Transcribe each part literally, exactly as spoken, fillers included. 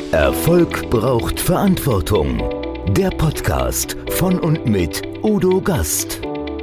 Erfolg braucht Verantwortung. Der Podcast von und mit Udo Gast.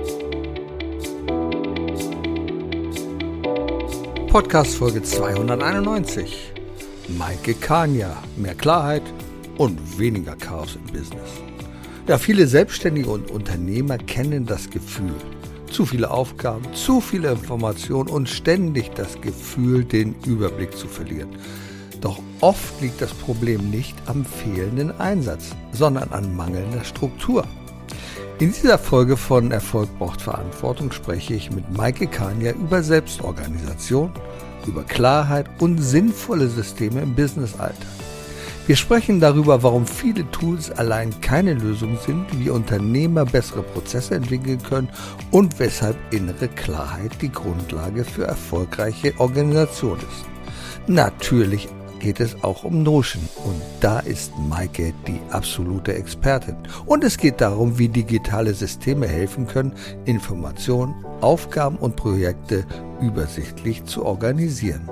Podcast Folge zweihunderteinundneunzig. Maike Kania. Mehr Klarheit und weniger Chaos im Business. Ja, viele Selbstständige und Unternehmer kennen das Gefühl. Zu viele Aufgaben, zu viele Informationen und ständig das Gefühl, den Überblick zu verlieren. Doch oft liegt das Problem nicht am fehlenden Einsatz, sondern an mangelnder Struktur. In dieser Folge von Erfolg braucht Verantwortung spreche ich mit Maike Kania über Selbstorganisation, über Klarheit und sinnvolle Systeme im Businessalltag. Wir sprechen darüber, warum viele Tools allein keine Lösung sind, wie Unternehmer bessere Prozesse entwickeln können und weshalb innere Klarheit die Grundlage für erfolgreiche Organisation ist. Natürlich geht es auch um Notion und da ist Maike die absolute Expertin. Und es geht darum, wie digitale Systeme helfen können, Informationen, Aufgaben und Projekte übersichtlich zu organisieren.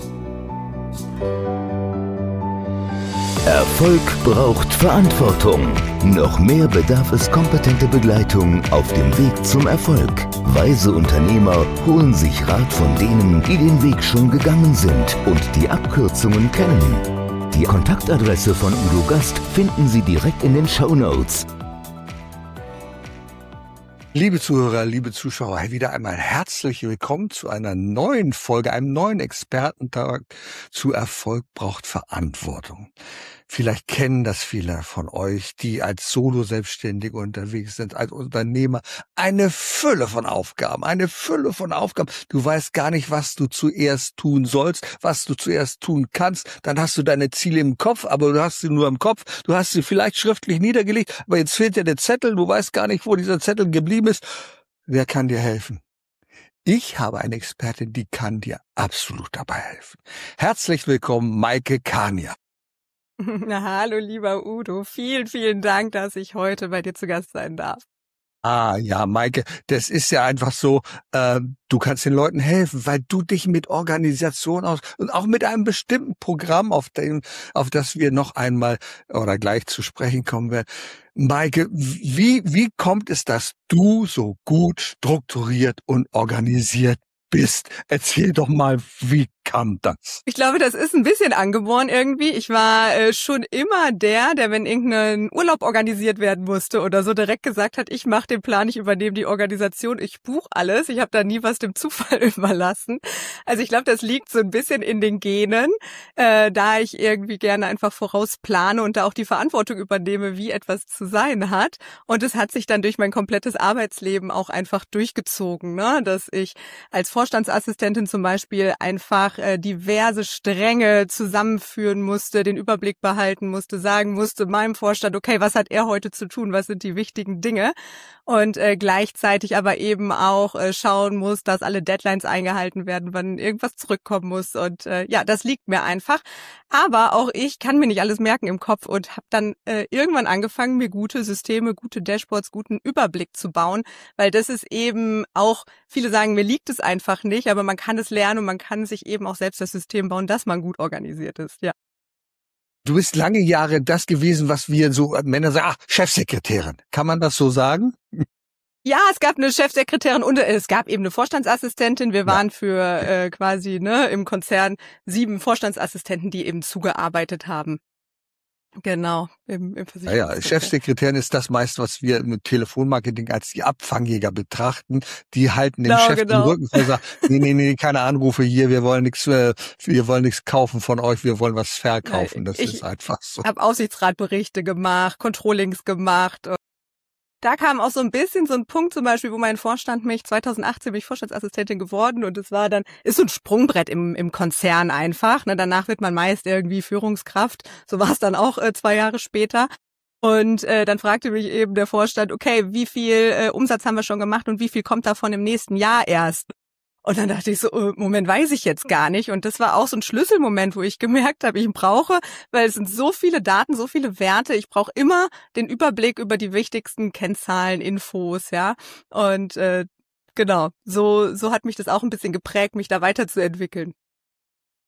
Erfolg braucht Verantwortung. Noch mehr bedarf es kompetente Begleitung auf dem Weg zum Erfolg. Weise Unternehmer holen sich Rat von denen, die den Weg schon gegangen sind und die Abkürzungen kennen. Die Kontaktadresse von Udo Gast finden Sie direkt in den Shownotes. Liebe Zuhörer, liebe Zuschauer, wieder einmal herzlich willkommen zu einer neuen Folge, einem neuen Expertentag zu Erfolg braucht Verantwortung. Vielleicht kennen das viele von euch, die als Solo-Selbstständige unterwegs sind, als Unternehmer. Eine Fülle von Aufgaben, eine Fülle von Aufgaben. Du weißt gar nicht, was du zuerst tun sollst, was du zuerst tun kannst. Dann hast du deine Ziele im Kopf, aber du hast sie nur im Kopf. Du hast sie vielleicht schriftlich niedergelegt, aber jetzt fehlt dir der Zettel. Du weißt gar nicht, wo dieser Zettel geblieben ist. Wer kann dir helfen? Ich habe eine Expertin, die kann dir absolut dabei helfen. Herzlich willkommen, Maike Kania. Na, hallo, lieber Udo. Vielen, vielen Dank, dass ich heute bei dir zu Gast sein darf. Ah ja, Maike, das ist ja einfach so, äh, du kannst den Leuten helfen, weil du dich mit Organisation aus und auch mit einem bestimmten Programm, auf dem, auf das wir noch einmal oder gleich zu sprechen kommen werden. Maike, wie, wie kommt es, dass du so gut strukturiert und organisiert bist? Erzähl doch mal, wie kam das? Ich glaube, das ist ein bisschen angeboren irgendwie. Ich war äh, schon immer der, der, wenn irgendein Urlaub organisiert werden musste oder so, direkt gesagt hat, ich mache den Plan, ich übernehme die Organisation, ich buche alles. Ich habe da nie was dem Zufall überlassen. Also ich glaube, das liegt so ein bisschen in den Genen, äh, da ich irgendwie gerne einfach vorausplane und da auch die Verantwortung übernehme, wie etwas zu sein hat. Und es hat sich dann durch mein komplettes Arbeitsleben auch einfach durchgezogen, ne? Dass ich als Vorstandsassistentin zum Beispiel einfach äh, diverse Stränge zusammenführen musste, den Überblick behalten musste, sagen musste meinem Vorstand, okay, was hat er heute zu tun, was sind die wichtigen Dinge und äh, gleichzeitig aber eben auch äh, schauen muss, dass alle Deadlines eingehalten werden, wann irgendwas zurückkommen muss und äh, ja, das liegt mir einfach. Aber auch ich kann mir nicht alles merken im Kopf und habe dann äh, irgendwann angefangen, mir gute Systeme, gute Dashboards, guten Überblick zu bauen, weil das ist eben auch, viele sagen, mir liegt es einfach nicht, aber man kann es lernen und man kann sich eben auch selbst das System bauen, dass man gut organisiert ist, ja. Du bist lange Jahre das gewesen, was wir so Männer sagen, ach, Chefsekretärin. Kann man das so sagen? Ja, es gab eine Chefsekretärin und es gab eben eine Vorstandsassistentin. Wir waren ja. für äh, quasi ne im Konzern sieben Vorstandsassistenten, die eben zugearbeitet haben. Genau, im, im Ja, ja, Chefsekretärin ist das meist, was wir mit Telefonmarketing als die Abfangjäger betrachten. Die halten dem genau, Chef genau. den Rücken und sagen, nee, nee, nee, keine Anrufe hier, wir wollen nichts, äh, wir wollen nichts kaufen von euch, wir wollen was verkaufen. Das ich ist einfach so. Ich habe Aufsichtsratberichte gemacht, Controllings gemacht. Da kam auch so ein bisschen so ein Punkt zum Beispiel, wo mein Vorstand mich, zweitausendachtzehn bin ich Vorstandsassistentin geworden und es war dann, ist so ein Sprungbrett im im Konzern einfach. Ne? Danach wird man meist irgendwie Führungskraft. So war es dann auch äh, zwei Jahre später. Und äh, dann fragte mich eben der Vorstand, okay, wie viel äh, Umsatz haben wir schon gemacht und wie viel kommt davon im nächsten Jahr erst? Und dann dachte ich so, oh, Moment, weiß ich jetzt gar nicht. Und das war auch so ein Schlüsselmoment, wo ich gemerkt habe, ich brauche, weil es sind so viele Daten, so viele Werte, ich brauche immer den Überblick über die wichtigsten Kennzahlen, Infos, ja. Und äh, genau, so so hat mich das auch ein bisschen geprägt, mich da weiterzuentwickeln.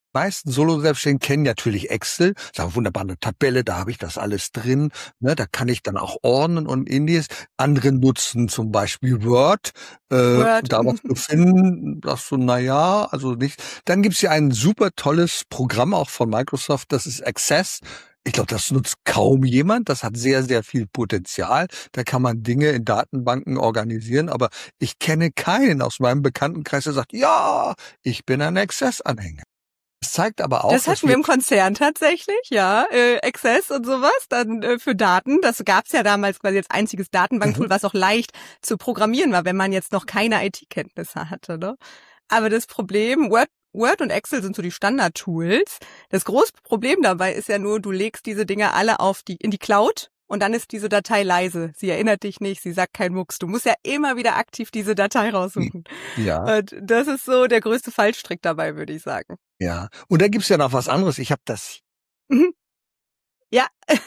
meisten Solo-Selbstständigen kennen natürlich Excel, sagen wunderbar eine Tabelle, da habe ich das alles drin, ne, da kann ich dann auch ordnen und ähnliches. Andere nutzen zum Beispiel Word, äh, Word. da was zu finden, das so, na ja, also nicht. Dann gibt's hier ein super tolles Programm auch von Microsoft, das ist Access. Ich glaube, das nutzt kaum jemand. Das hat sehr, sehr viel Potenzial. Da kann man Dinge in Datenbanken organisieren. Aber ich kenne keinen aus meinem Bekanntenkreis, der sagt, ja, ich bin ein Access-Anhänger. Das zeigt aber auch, Das hatten wir im Konzern tatsächlich, ja, äh, Access und sowas, dann äh, für Daten. Das gab's ja damals quasi als einziges Datenbanktool, Mhm. was auch leicht zu programmieren war, wenn man jetzt noch keine I T-Kenntnisse hatte, ne? Aber das Problem, Word, Word und Excel sind so die Standard-Tools. Das große Problem dabei ist ja nur, du legst diese Dinge alle auf die in die Cloud und dann ist diese Datei leise. Sie erinnert dich nicht, sie sagt kein Mucks. Du musst ja immer wieder aktiv diese Datei raussuchen. Ja, Und das ist so der größte Fallstrick dabei, würde ich sagen. ja. Und da gibt's ja noch was anderes. Ich habe das, Mhm. Ja.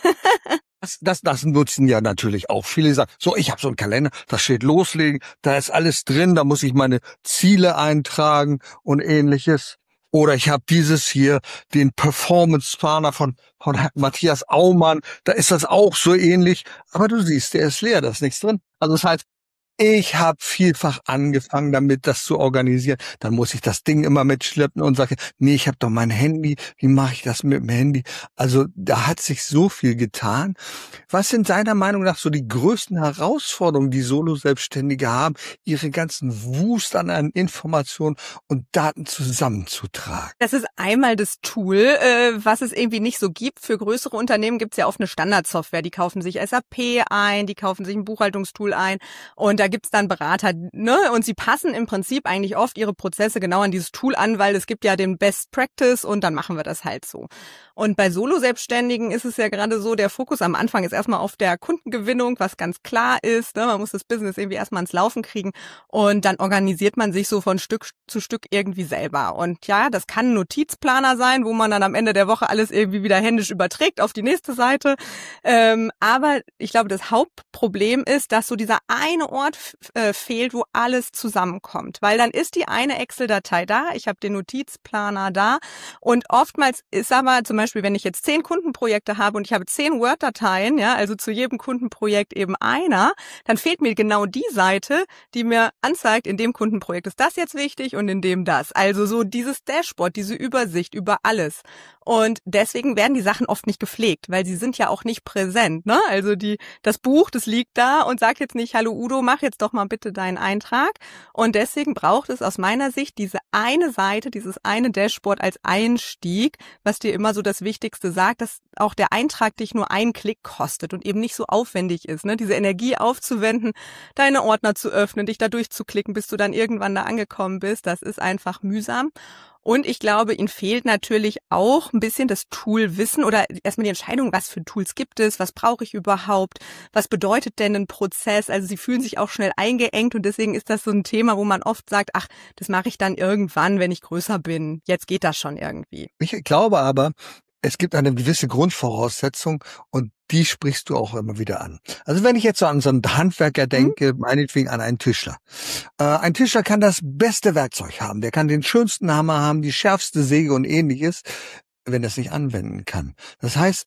das, das, das nutzen ja natürlich auch viele. Die sagen, so, ich habe so einen Kalender, da steht loslegen, da ist alles drin, da muss ich meine Ziele eintragen und ähnliches. Oder ich habe dieses hier, den Performance-Planer von, von Matthias Aumann, da ist das auch so ähnlich. Aber du siehst, der ist leer, da ist nichts drin. Also das heißt, ich habe vielfach angefangen damit, das zu organisieren. Dann muss ich das Ding immer mitschleppen und sage, nee, ich habe doch mein Handy. Wie mache ich das mit dem Handy? Also da hat sich so viel getan. Was sind deiner Meinung nach so die größten Herausforderungen, die Solo-Selbstständige haben, ihre ganzen Wust an Informationen und Daten zusammenzutragen? Das ist einmal das Tool, äh, was es irgendwie nicht so gibt. Für größere Unternehmen gibt's ja oft eine Standardsoftware. Die kaufen sich S A P ein, die kaufen sich ein Buchhaltungstool ein und da gibt's dann Berater, ne? Und sie passen im Prinzip eigentlich oft ihre Prozesse genau an dieses Tool an, weil es gibt ja den Best Practice und dann machen wir das halt so. Und bei Solo-Selbstständigen ist es ja gerade so, der Fokus am Anfang ist erstmal auf der Kundengewinnung, was ganz klar ist, ne? Man muss das Business irgendwie erstmal ans Laufen kriegen und dann organisiert man sich so von Stück zu Stück irgendwie selber. Und ja, das kann ein Notizplaner sein, wo man dann am Ende der Woche alles irgendwie wieder händisch überträgt auf die nächste Seite. Ähm, aber ich glaube, das Hauptproblem ist, dass so dieser eine Ort äh, fehlt, wo alles zusammenkommt. Weil dann ist die eine Excel-Datei da, ich habe den Notizplaner da und oftmals ist aber zum Beispiel, wenn ich jetzt zehn Kundenprojekte habe und ich habe zehn Word-Dateien, ja, also zu jedem Kundenprojekt eben einer, dann fehlt mir genau die Seite, die mir anzeigt, in dem Kundenprojekt ist das jetzt wichtig und in dem das. Also so dieses Dashboard, diese Übersicht über alles. Und deswegen werden die Sachen oft nicht gepflegt, weil sie sind ja auch nicht präsent, ne? Also die, das Buch, das liegt da und sagt jetzt nicht, hallo Udo, mach jetzt doch mal bitte deinen Eintrag. Und deswegen braucht es aus meiner Sicht diese eine Seite, dieses eine Dashboard als Einstieg, was dir immer so das Wichtigste sagt, dass auch der Eintrag dich nur einen Klick kostet und eben nicht so aufwendig ist, ne? Diese Energie aufzuwenden, deine Ordner zu öffnen, dich da durchzuklicken, bis du dann irgendwann da angekommen bist, das ist einfach mühsam. Und ich glaube, ihnen fehlt natürlich auch ein bisschen das Toolwissen oder erstmal die Entscheidung, was für Tools gibt es, was brauche ich überhaupt, was bedeutet denn ein Prozess? Also sie fühlen sich auch schnell eingeengt und deswegen ist das so ein Thema, wo man oft sagt, ach, das mache ich dann irgendwann, wenn ich größer bin. Jetzt geht das schon irgendwie. Ich glaube aber, es gibt eine gewisse Grundvoraussetzung und die sprichst du auch immer wieder an. Also wenn ich jetzt so an so einen Handwerker denke, mhm. meinetwegen an einen Tischler. Äh, ein Tischler kann das beste Werkzeug haben, der kann den schönsten Hammer haben, die schärfste Säge und ähnliches, wenn er es nicht anwenden kann. Das heißt,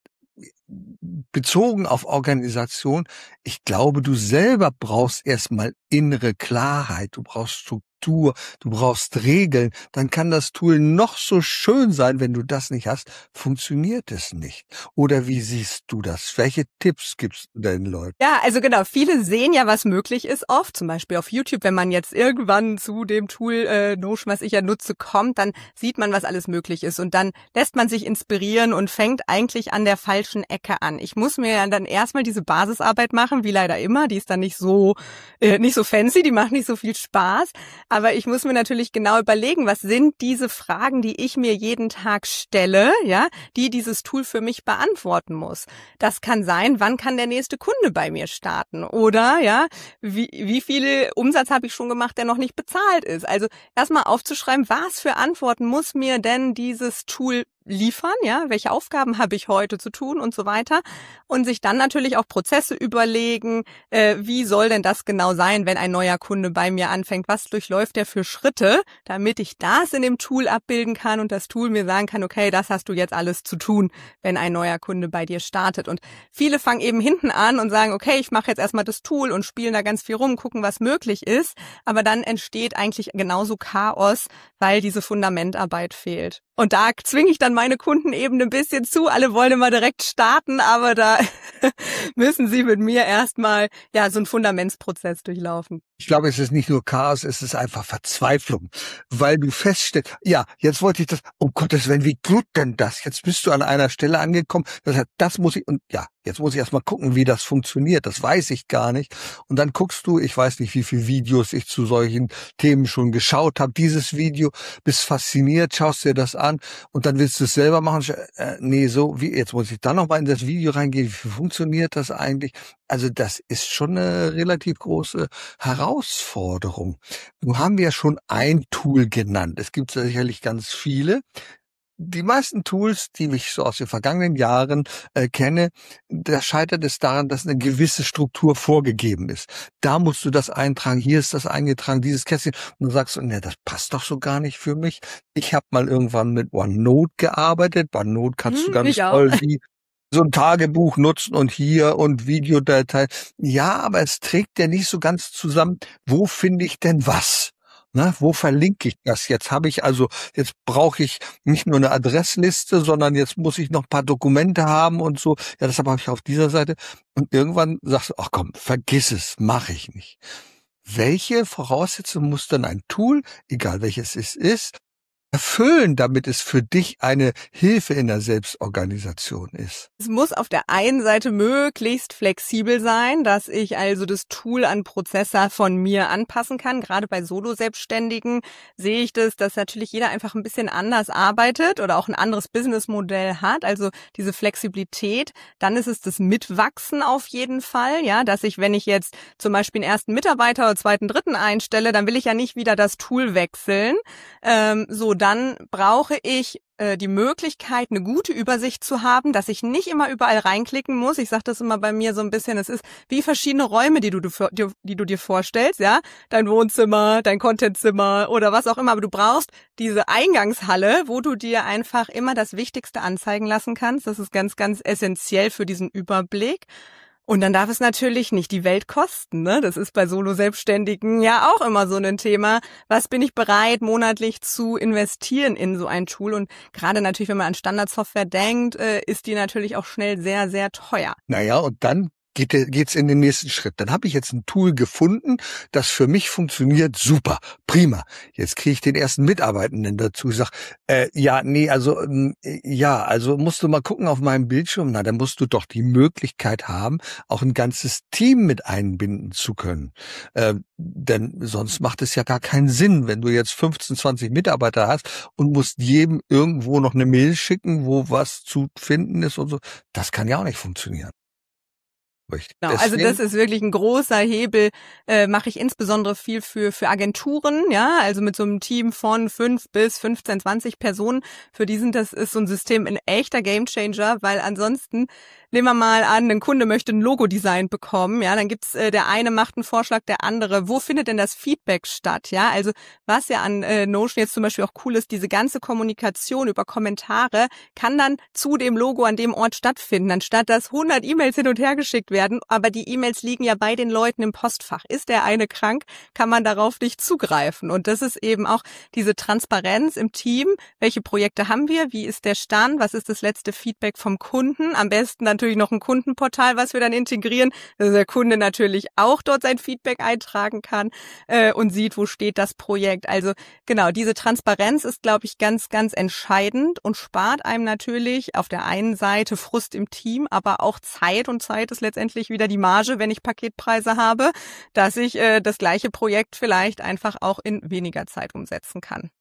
bezogen auf Organisation, ich glaube, du selber brauchst erstmal innere Klarheit, du brauchst Struktur, du brauchst Regeln, dann kann das Tool noch so schön sein, wenn du das nicht hast, funktioniert es nicht. Oder wie siehst du das? Welche Tipps gibst du den Leuten? Ja, also genau, viele sehen ja, was möglich ist oft, zum Beispiel auf YouTube, wenn man jetzt irgendwann zu dem Tool äh, Notion, was ich ja nutze, kommt, dann sieht man, was alles möglich ist und dann lässt man sich inspirieren und fängt eigentlich an der falschen Ecke an. Ich muss mir ja dann erstmal diese Basisarbeit machen, wie leider immer, die ist dann nicht so äh, nicht so fancy, die macht nicht so viel Spaß, aber ich muss mir natürlich genau überlegen, was sind diese Fragen, die ich mir jeden Tag stelle, ja, die dieses Tool für mich beantworten muss. Das kann sein, wann kann der nächste Kunde bei mir starten oder ja, wie wie viele Umsatz habe ich schon gemacht, der noch nicht bezahlt ist. Also erstmal aufzuschreiben, was für Antworten muss mir denn dieses Tool liefern, ja, welche Aufgaben habe ich heute zu tun und so weiter und sich dann natürlich auch Prozesse überlegen, äh, wie soll denn das genau sein, wenn ein neuer Kunde bei mir anfängt, was durchläuft der für Schritte, damit ich das in dem Tool abbilden kann und das Tool mir sagen kann, okay, das hast du jetzt alles zu tun, wenn ein neuer Kunde bei dir startet. Und viele fangen eben hinten an und sagen, okay, ich mache jetzt erstmal das Tool und spielen da ganz viel rum, gucken, was möglich ist, aber dann entsteht eigentlich genauso Chaos, weil diese Fundamentarbeit fehlt. Und da zwinge ich dann meine Kunden eben ein bisschen zu. Alle wollen immer direkt starten, aber da müssen sie mit mir erstmal ja so einen Fundamentsprozess durchlaufen. Ich glaube, es ist nicht nur Chaos, es ist einfach Verzweiflung, weil du feststellst, ja, jetzt wollte ich das, um Gottes Willen, wie geht denn das? Jetzt bist du an einer Stelle angekommen, das heißt, das muss ich, und ja, jetzt muss ich erstmal gucken, wie das funktioniert, das weiß ich gar nicht. Und dann guckst du, ich weiß nicht, wie viele Videos ich zu solchen Themen schon geschaut habe, dieses Video, bist fasziniert, schaust dir das an und dann willst du es selber machen, äh, nee, so, wie, jetzt muss ich dann nochmal in das Video reingehen, wie funktioniert das eigentlich? Also das ist schon eine relativ große Herausforderung. Nun haben wir ja schon ein Tool genannt. Es gibt sicherlich ganz viele. Die meisten Tools, die ich so aus den vergangenen Jahren äh, kenne, da scheitert es daran, dass eine gewisse Struktur vorgegeben ist. Da musst du das eintragen, hier ist das eingetragen, dieses Kästchen. Und du sagst, ne, das passt doch so gar nicht für mich. Ich habe mal irgendwann mit OneNote gearbeitet. OneNote kannst hm, du ganz toll wie so ein Tagebuch nutzen und hier und Videodatei. Ja, aber es trägt ja nicht so ganz zusammen, wo finde ich denn was? Na, wo verlinke ich das? Jetzt habe ich also, jetzt brauche ich nicht nur eine Adressliste, sondern jetzt muss ich noch ein paar Dokumente haben und so. Ja, das habe ich auf dieser Seite. Und irgendwann sagst du, ach komm, vergiss es, mache ich nicht. Welche Voraussetzungen muss dann ein Tool, egal welches es ist, erfüllen, damit es für dich eine Hilfe in der Selbstorganisation ist? Es muss auf der einen Seite möglichst flexibel sein, dass ich also das Tool an Prozesse von mir anpassen kann. Gerade bei Solo-Selbstständigen sehe ich das, dass natürlich jeder einfach ein bisschen anders arbeitet oder auch ein anderes Businessmodell hat. Also diese Flexibilität. Dann ist es das Mitwachsen auf jeden Fall, ja, dass ich, wenn ich jetzt zum Beispiel einen ersten Mitarbeiter oder zweiten, dritten einstelle, dann will ich ja nicht wieder das Tool wechseln. Ähm, so, dann brauche ich äh, die Möglichkeit, eine gute Übersicht zu haben, dass ich nicht immer überall reinklicken muss. Ich sage das immer bei mir so ein bisschen, es ist wie verschiedene Räume, die du, die, die du dir vorstellst, ja, dein Wohnzimmer, dein Contentzimmer oder was auch immer, aber du brauchst diese Eingangshalle, wo du dir einfach immer das Wichtigste anzeigen lassen kannst. Das ist ganz, ganz essentiell für diesen Überblick. Und dann darf es natürlich nicht die Welt kosten, ne? Das ist bei Solo-Selbstständigen ja auch immer so ein Thema. Was bin ich bereit, monatlich zu investieren in so ein Tool? Und gerade natürlich, wenn man an Standardsoftware denkt, ist die natürlich auch schnell sehr, sehr teuer. Naja, und dann geht geht's in den nächsten Schritt. Dann habe ich jetzt ein Tool gefunden, das für mich funktioniert, super, prima. Jetzt kriege ich den ersten Mitarbeitenden dazu, sag, äh, ja, nee, also äh, ja, also musst du mal gucken auf meinem Bildschirm, na, dann musst du doch die Möglichkeit haben, auch ein ganzes Team mit einbinden zu können. Äh, denn sonst macht es ja gar keinen Sinn, wenn du jetzt fünfzehn, zwanzig Mitarbeiter hast und musst jedem irgendwo noch eine Mail schicken, wo was zu finden ist und so. Das kann ja auch nicht funktionieren. Genau, also das ist wirklich ein großer Hebel, äh, mache ich insbesondere viel für für Agenturen, ja, also mit so einem Team von fünf bis fünfzehn, zwanzig Personen, für die sind das ist so ein System ein echter Gamechanger, weil ansonsten, nehmen wir mal an, ein Kunde möchte ein Logo-Design bekommen, ja, dann gibt's, äh, der eine macht einen Vorschlag, der andere, wo findet denn das Feedback statt, ja, also was ja an äh, Notion jetzt zum Beispiel auch cool ist, diese ganze Kommunikation über Kommentare kann dann zu dem Logo an dem Ort stattfinden, anstatt dass hundert E-Mails hin und her geschickt werden, aber die E-Mails liegen ja bei den Leuten im Postfach. Ist der eine krank, kann man darauf nicht zugreifen. Und das ist eben auch diese Transparenz im Team. Welche Projekte haben wir? Wie ist der Stand? Was ist das letzte Feedback vom Kunden? Am besten natürlich noch ein Kundenportal, was wir dann integrieren, dass der Kunde natürlich auch dort sein Feedback eintragen kann äh, und sieht, wo steht das Projekt. Also genau, diese Transparenz ist, glaube ich, ganz, ganz entscheidend und spart einem natürlich auf der einen Seite Frust im Team, aber auch Zeit, und Zeit ist letztendlich wieder die Marge, wenn ich Paketpreise habe, dass ich äh, das gleiche Projekt vielleicht einfach auch in weniger Zeit umsetzen kann.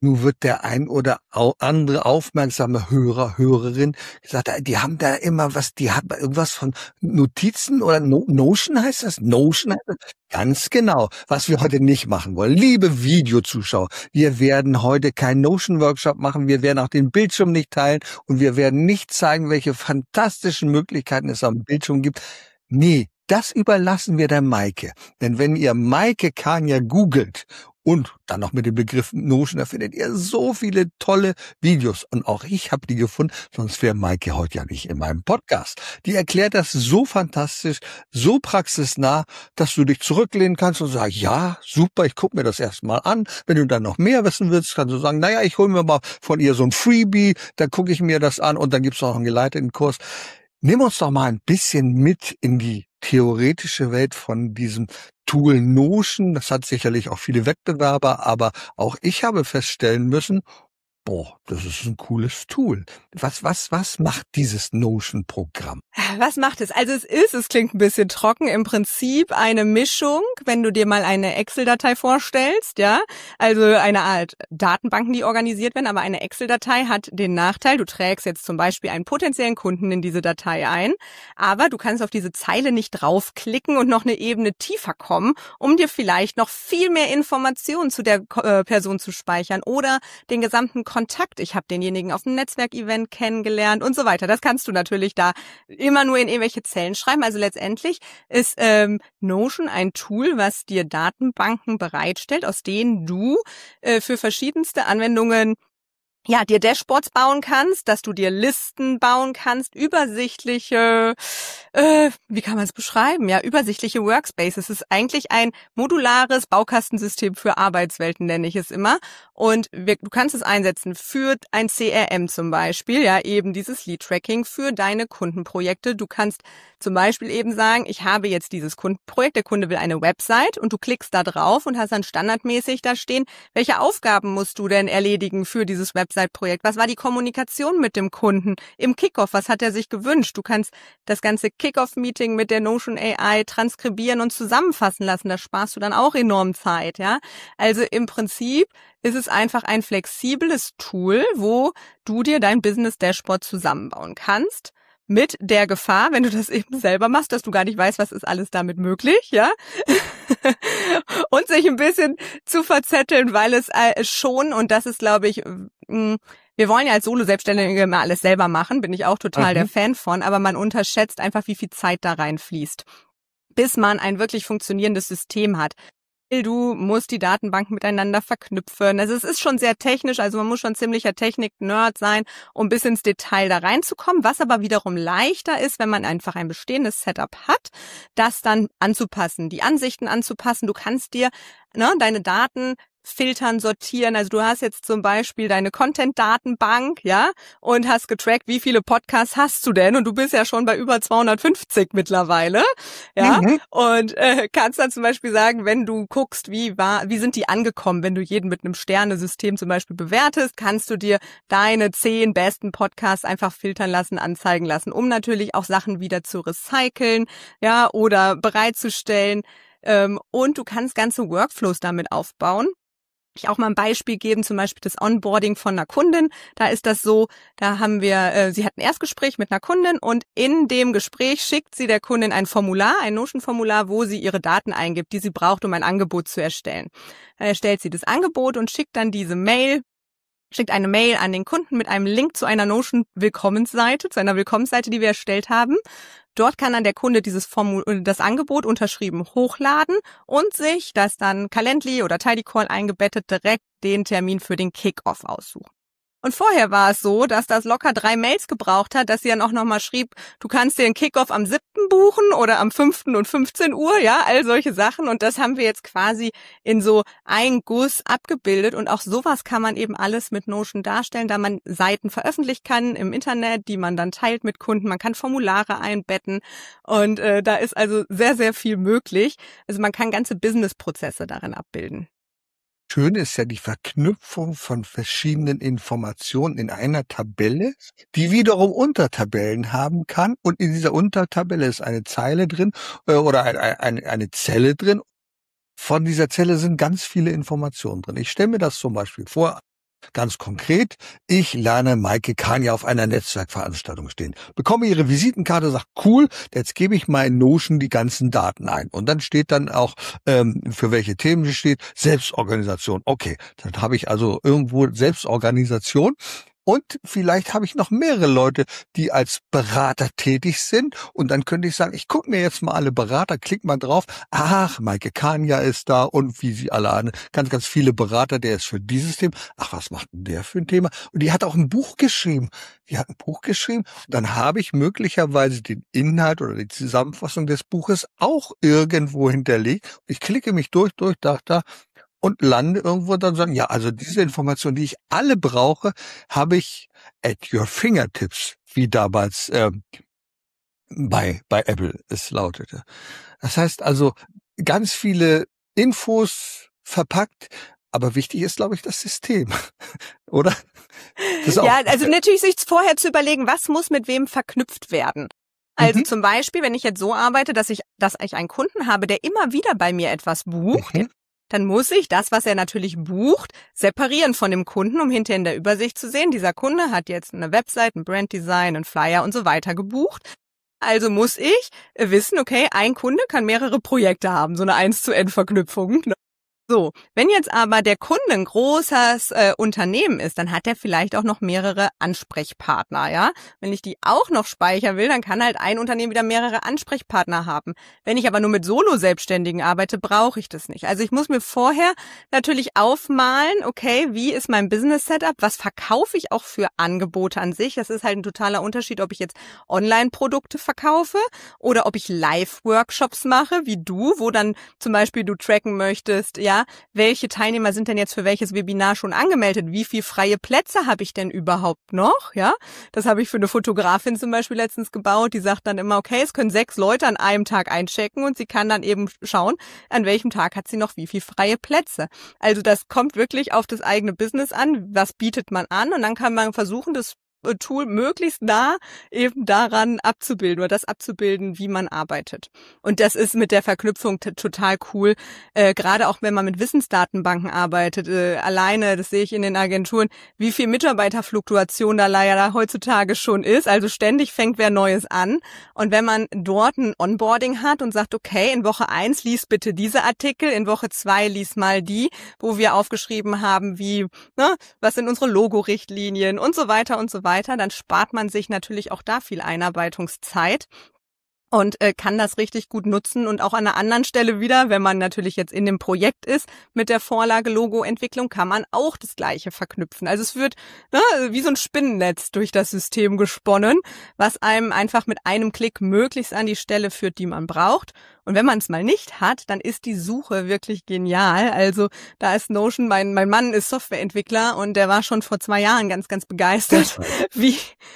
Nun wird der ein oder au- andere aufmerksame Hörer, Hörerin gesagt, die haben da immer was, die haben irgendwas von Notizen oder no Notion heißt das? Notion heißt das? Ganz genau, was wir heute nicht machen wollen. Liebe Videozuschauer, wir werden heute keinen Notion-Workshop machen, wir werden auch den Bildschirm nicht teilen und wir werden nicht zeigen, welche fantastischen Möglichkeiten es am Bildschirm gibt. Nee, das überlassen wir der Maike. Denn wenn ihr Maike Kania googelt und dann noch mit dem Begriff Notion, da findet ihr so viele tolle Videos. Und auch ich habe die gefunden, sonst wäre Maike heute ja nicht in meinem Podcast. Die erklärt das so fantastisch, so praxisnah, dass du dich zurücklehnen kannst und sagst, ja, super, ich gucke mir das erstmal an. Wenn du dann noch mehr wissen willst, kannst du sagen, naja, ich hole mir mal von ihr so ein Freebie, dann gucke ich mir das an und dann gibt's auch einen geleiteten Kurs. Nimm uns doch mal ein bisschen mit in die theoretische Welt von diesem Tool Notion. Das hat sicherlich auch viele Wettbewerber, aber auch ich habe feststellen müssen, boah, das ist ein cooles Tool. Was, was, was macht dieses Notion-Programm? Was macht es? Also es ist, es klingt ein bisschen trocken, im Prinzip eine Mischung, wenn du dir mal eine Excel-Datei vorstellst, ja, also eine Art Datenbanken, die organisiert werden, aber eine Excel-Datei hat den Nachteil, du trägst jetzt zum Beispiel einen potenziellen Kunden in diese Datei ein, aber du kannst auf diese Zeile nicht draufklicken und noch eine Ebene tiefer kommen, um dir vielleicht noch viel mehr Informationen zu der äh, Person zu speichern oder den gesamten Kontakt. Ich habe denjenigen auf einem Netzwerkevent kennengelernt und so weiter. Das kannst du natürlich da immer nur in irgendwelche Zellen schreiben. Also letztendlich ist ähm, Notion ein Tool, was dir Datenbanken bereitstellt, aus denen du äh, für verschiedenste Anwendungen ja, dir Dashboards bauen kannst, dass du dir Listen bauen kannst, übersichtliche, äh, wie kann man es beschreiben? Ja, übersichtliche Workspaces. Es ist eigentlich ein modulares Baukastensystem für Arbeitswelten, nenne ich es immer. Und wir, du kannst es einsetzen für ein C R M zum Beispiel, ja, eben dieses Lead-Tracking für deine Kundenprojekte. Du kannst zum Beispiel eben sagen, ich habe jetzt dieses Kundenprojekt, der Kunde will eine Website und du klickst da drauf und hast dann standardmäßig da stehen, welche Aufgaben musst du denn erledigen für dieses Website-Projekt? Was war die Kommunikation mit dem Kunden im Kickoff? Was hat er sich gewünscht? Du kannst das ganze Kickoff-Meeting mit der Notion A I transkribieren und zusammenfassen lassen. Da sparst du dann auch enorm Zeit, ja? Also im Prinzip ist es einfach ein flexibles Tool, wo du dir dein Business-Dashboard zusammenbauen kannst. Mit der Gefahr, wenn du das eben selber machst, dass du gar nicht weißt, was ist alles damit möglich, ja? Und sich ein bisschen zu verzetteln, weil es äh, schon, und das ist, glaube ich, mh, wir wollen ja als Solo-Selbstständige immer alles selber machen, bin ich auch total mhm. der Fan von, aber man unterschätzt einfach, wie viel Zeit da reinfließt, bis man ein wirklich funktionierendes System hat. Du musst die Datenbanken miteinander verknüpfen. Also es ist schon sehr technisch, also man muss schon ziemlicher Technik-Nerd sein, um bis ins Detail da reinzukommen, was aber wiederum leichter ist, wenn man einfach ein bestehendes Setup hat, das dann anzupassen, die Ansichten anzupassen. Du kannst dir ne, deine Daten filtern, sortieren. Also du hast jetzt zum Beispiel deine Content-Datenbank, ja, und hast getrackt, wie viele Podcasts hast du denn? Und du bist ja schon bei über zweihundertfünfzig mittlerweile, ja, mhm. und äh, kannst dann zum Beispiel sagen, wenn du guckst, wie war, wie sind die angekommen, wenn du jeden mit einem Sternesystem zum Beispiel bewertest, kannst du dir deine zehn besten Podcasts einfach filtern lassen, anzeigen lassen, um natürlich auch Sachen wieder zu recyceln, ja, oder bereitzustellen. Ähm, und du kannst ganze Workflows damit aufbauen. Ich auch mal ein Beispiel geben, zum Beispiel das Onboarding von einer Kundin. Da ist das so, da haben wir, äh, sie hat ein Erstgespräch mit einer Kundin und in dem Gespräch schickt sie der Kundin ein Formular, ein Notion-Formular, wo sie ihre Daten eingibt, die sie braucht, um ein Angebot zu erstellen. Dann erstellt sie das Angebot und schickt dann diese Mail, schickt eine Mail an den Kunden mit einem Link zu einer Notion-Willkommensseite, zu einer Willkommensseite, die wir erstellt haben. Dort kann dann der Kunde dieses Formu- das Angebot unterschrieben hochladen und sich das dann Calendly oder Tidycall eingebettet direkt den Termin für den Kick-Off aussuchen. Und vorher war es so, dass das locker drei Mails gebraucht hat, dass sie dann auch nochmal schrieb, du kannst dir den Kickoff am siebten buchen oder am fünften und fünfzehn Uhr, ja, all solche Sachen. Und das haben wir jetzt quasi in so einen Guss abgebildet. Und auch sowas kann man eben alles mit Notion darstellen, da man Seiten veröffentlichen kann im Internet, die man dann teilt mit Kunden. Man kann Formulare einbetten und äh, da ist also sehr, sehr viel möglich. Also man kann ganze Businessprozesse darin abbilden. Schön ist ja die Verknüpfung von verschiedenen Informationen in einer Tabelle, die wiederum Untertabellen haben kann. Und in dieser Untertabelle ist eine Zeile drin äh, oder ein, ein, eine Zelle drin. Von dieser Zelle sind ganz viele Informationen drin. Ich stelle mir das zum Beispiel vor, Ganz konkret, ich lerne Maike Kania auf einer Netzwerkveranstaltung stehen, bekomme ihre Visitenkarte, sage, cool, jetzt gebe ich mal in Notion die ganzen Daten ein. Und dann steht dann auch, ähm, für welche Themen sie steht, Selbstorganisation. Okay, dann habe ich also irgendwo Selbstorganisation. Und vielleicht habe ich noch mehrere Leute, die als Berater tätig sind. Und dann könnte ich sagen, ich gucke mir jetzt mal alle Berater, klick mal drauf. Ach, Maike Kania ist da und wie sie alle an. Ganz, ganz viele Berater, der ist für dieses Thema. Ach, was macht denn der für ein Thema? Und die hat auch ein Buch geschrieben. Die hat ein Buch geschrieben. Und dann habe ich möglicherweise den Inhalt oder die Zusammenfassung des Buches auch irgendwo hinterlegt. Ich klicke mich durch, durch, da, da. Und lande irgendwo dann sagen, ja, also diese Informationen, die ich alle brauche, habe ich at your fingertips, wie damals ähm, bei bei Apple es lautete. Das heißt also, ganz viele Infos verpackt, aber wichtig ist, glaube ich, das System, oder? Das ja, also natürlich sich vorher zu überlegen, was muss mit wem verknüpft werden. Also mhm. zum Beispiel, wenn ich jetzt so arbeite, dass ich, dass ich einen Kunden habe, der immer wieder bei mir etwas bucht, mhm. dann muss ich das, was er natürlich bucht, separieren von dem Kunden, um hinterher in der Übersicht zu sehen, dieser Kunde hat jetzt eine Website, ein Branddesign, einen Flyer und so weiter gebucht. Also muss ich wissen, okay, ein Kunde kann mehrere Projekte haben, so eine eins zu eins Verknüpfung. So, wenn jetzt aber der Kunde ein großes äh, Unternehmen ist, dann hat er vielleicht auch noch mehrere Ansprechpartner, ja. Wenn ich die auch noch speichern will, dann kann halt ein Unternehmen wieder mehrere Ansprechpartner haben. Wenn ich aber nur mit Solo-Selbstständigen arbeite, brauche ich das nicht. Also ich muss mir vorher natürlich aufmalen, okay, wie ist mein Business-Setup, was verkaufe ich auch für Angebote an sich. Das ist halt ein totaler Unterschied, ob ich jetzt Online-Produkte verkaufe oder ob ich Live-Workshops mache, wie du, wo dann zum Beispiel du tracken möchtest, ja, welche Teilnehmer sind denn jetzt für welches Webinar schon angemeldet? Wie viel freie Plätze habe ich denn überhaupt noch? Ja, das habe ich für eine Fotografin zum Beispiel letztens gebaut. Die sagt dann immer, okay, es können sechs Leute an einem Tag einchecken und sie kann dann eben schauen, an welchem Tag hat sie noch wie viel freie Plätze. Also das kommt wirklich auf das eigene Business an. Was bietet man an? Und dann kann man versuchen, das Tool möglichst nah eben daran abzubilden oder das abzubilden, wie man arbeitet. Und das ist mit der Verknüpfung t- total cool, äh, gerade auch wenn man mit Wissensdatenbanken arbeitet. Äh, alleine, das sehe ich in den Agenturen, wie viel Mitarbeiterfluktuation da leider heutzutage schon ist. Also ständig fängt wer Neues an. Und wenn man dort ein Onboarding hat und sagt, okay, in Woche eins lies bitte diese Artikel, in Woche zwei lies mal die, wo wir aufgeschrieben haben, wie, ne, was sind unsere Logo-Richtlinien und so weiter und so weiter. Weiter, dann spart man sich natürlich auch da viel Einarbeitungszeit und äh, kann das richtig gut nutzen und auch an einer anderen Stelle wieder, wenn man natürlich jetzt in dem Projekt ist, mit der Vorlage Logo-Entwicklung kann man auch das Gleiche verknüpfen. Also es wird ne, wie so ein Spinnennetz durch das System gesponnen, was einem einfach mit einem Klick möglichst an die Stelle führt, die man braucht. Und wenn man es mal nicht hat, dann ist die Suche wirklich genial. Also da ist Notion, mein mein Mann ist Softwareentwickler und der war schon vor zwei Jahren ganz, ganz begeistert, wie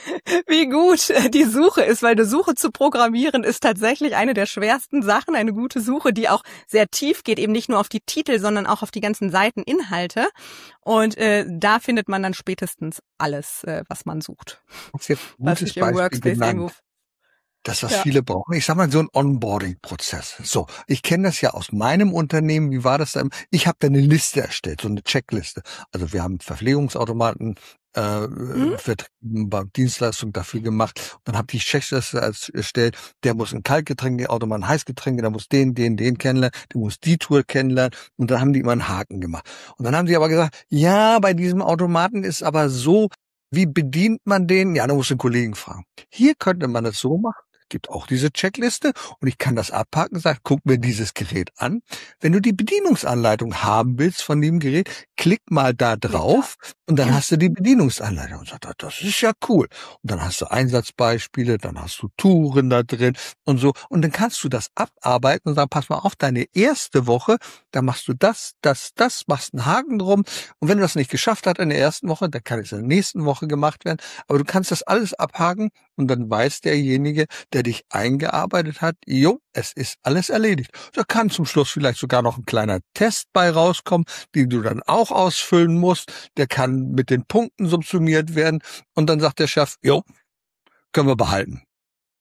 wie gut die Suche ist, weil eine Suche zu programmieren ist tatsächlich eine der schwersten Sachen, eine gute Suche, die auch sehr tief geht, eben nicht nur auf die Titel, sondern auch auf die ganzen Seiteninhalte. Und äh, da findet man dann spätestens alles, äh, was man sucht. Das ist was ich im Workspace irgendwo das, was ja. viele brauchen. Ich sag mal, so ein Onboarding-Prozess. So, ich kenne das ja aus meinem Unternehmen. Wie war das da? Ich habe da eine Liste erstellt, so eine Checkliste. Also wir haben Verpflegungsautomaten äh, mhm. vertrieben, bei Dienstleistung dafür gemacht. Und dann habe ich die Checkliste erstellt. Der muss ein Kaltgetränkeautomat, ein Heißgetränke, der muss den, den, den kennenlernen, der muss die Tour kennenlernen. Und dann haben die immer einen Haken gemacht. Und dann haben sie aber gesagt, ja, bei diesem Automaten ist aber so, wie bedient man den? Ja, da muss ein Kollegen fragen. Hier könnte man das so machen. Gibt auch diese Checkliste und ich kann das abhaken und sagen, guck mir dieses Gerät an. Wenn du die Bedienungsanleitung haben willst von dem Gerät, klick mal da drauf und dann hast du die Bedienungsanleitung und sagst, das ist ja cool. Und dann hast du Einsatzbeispiele, dann hast du Touren da drin und so. Und dann kannst du das abarbeiten und sagen, pass mal auf, deine erste Woche, da machst du das, das, das, machst einen Haken drum. Und wenn du das nicht geschafft hast in der ersten Woche, dann kann es in der nächsten Woche gemacht werden. Aber du kannst das alles abhaken und dann weiß derjenige, der dich eingearbeitet hat, jo, es ist alles erledigt. Da kann zum Schluss vielleicht sogar noch ein kleiner Test bei rauskommen, den du dann auch ausfüllen musst. Der kann mit den Punkten subsumiert werden und dann sagt der Chef, jo, können wir behalten.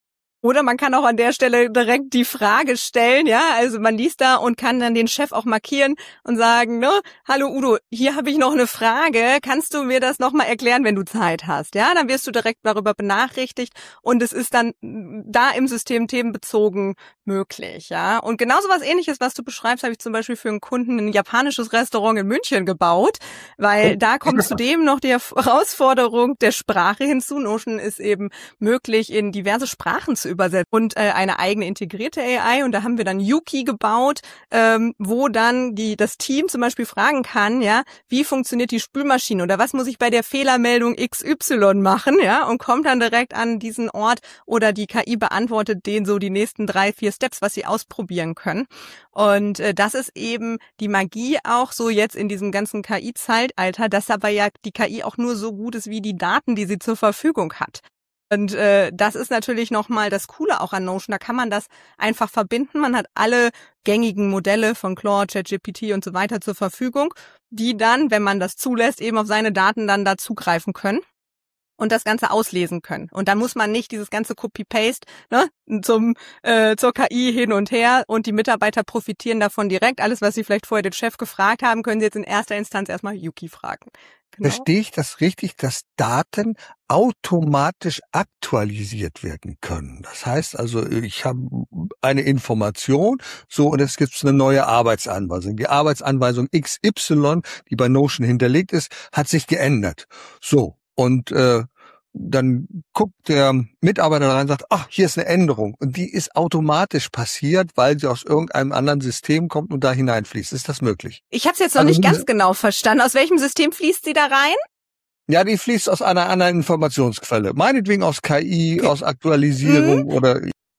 Oder man kann auch an der Stelle direkt die Frage stellen, ja, also man liest da und kann dann den Chef auch markieren und sagen, ne, hallo Udo, hier habe ich noch eine Frage, kannst du mir das nochmal erklären, wenn du Zeit hast, ja, dann wirst du direkt darüber benachrichtigt und es ist dann da im System themenbezogen möglich, ja, und genauso was Ähnliches, was du beschreibst, habe ich zum Beispiel für einen Kunden ein japanisches Restaurant in München gebaut, weil da kommt zudem noch die Herausforderung der Sprache hinzu. Notion ist eben möglich, in diverse Sprachen zu übersetzt und äh, eine eigene integrierte A I und da haben wir dann Yuki gebaut, ähm, wo dann die das Team zum Beispiel fragen kann, ja, wie funktioniert die Spülmaschine oder was muss ich bei der Fehlermeldung X Y machen, ja, und kommt dann direkt an diesen Ort oder die K I beantwortet denen so die nächsten drei, vier Steps, was sie ausprobieren können. Und äh, das ist eben die Magie auch so jetzt in diesem ganzen K I-Zeitalter, dass aber ja die K I auch nur so gut ist wie die Daten, die sie zur Verfügung hat. Und äh, das ist natürlich nochmal das Coole auch an Notion. Da kann man das einfach verbinden. Man hat alle gängigen Modelle von Claude, ChatGPT und so weiter zur Verfügung, die dann, wenn man das zulässt, eben auf seine Daten dann da zugreifen können und das Ganze auslesen können. Und dann muss man nicht dieses ganze Copy-Paste ne, zum äh, zur K I hin und her und die Mitarbeiter profitieren davon direkt. Alles, was sie vielleicht vorher den Chef gefragt haben, können sie jetzt in erster Instanz erstmal Yuki fragen. Genau. Verstehe ich das richtig, dass Daten automatisch aktualisiert werden können? Das heißt also, ich habe eine Information, so und es gibt eine neue Arbeitsanweisung. Die Arbeitsanweisung X Y, die bei Notion hinterlegt ist, hat sich geändert. So, und äh, dann guckt der Mitarbeiter rein und sagt, ach, hier ist eine Änderung. Und die ist automatisch passiert, weil sie aus irgendeinem anderen System kommt und da hineinfließt. Ist das möglich? Ich habe es jetzt noch also, nicht ganz genau verstanden. Aus welchem System fließt sie da rein? Ja, die fließt aus einer anderen Informationsquelle. Meinetwegen aus K I, okay. aus Aktualisierung mhm. oder...